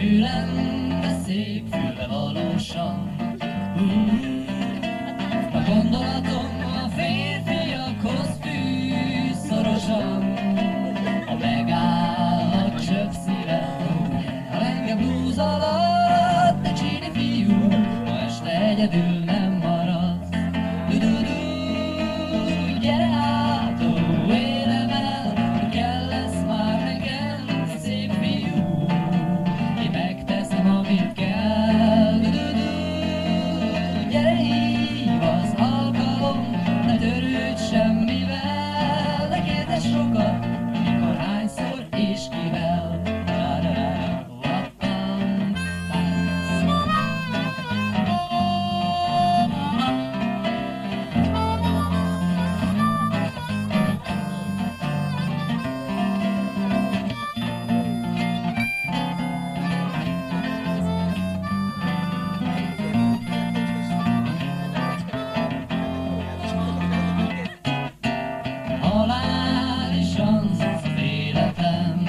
Egyedülen, de szép fülbe valósan. A gondolatom a férfiakhoz fűz szorosan. Ha megáll a csöpp szívem, a lenge blúz alatt, de csini fiú, ma este egyedül nem maradsz. Gyere át, ó, élem el, hogy kell lesz már nekem, szép fiú, én megteszem, amit kell. Gyere, hív az alkalom, ne törődj semmivel, de kérdezz sokat, mikor, hányszor és kivel. Halálisan az életem,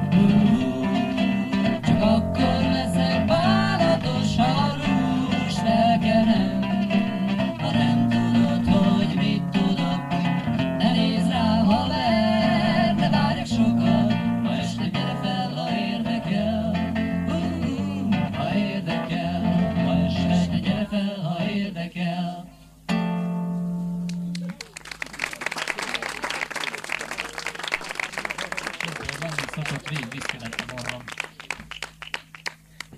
csak akkor leszek bánatos, ha rúst elkenem. Ha nem tudod, hogy mit tudok, ne nézz rám, haver, ne várjak sokat, ma este gyere fel, ha érdekel. Ha érdekel, ma este gyere fel, ha érdekel. Nem szokott végig viszkelettem orrom.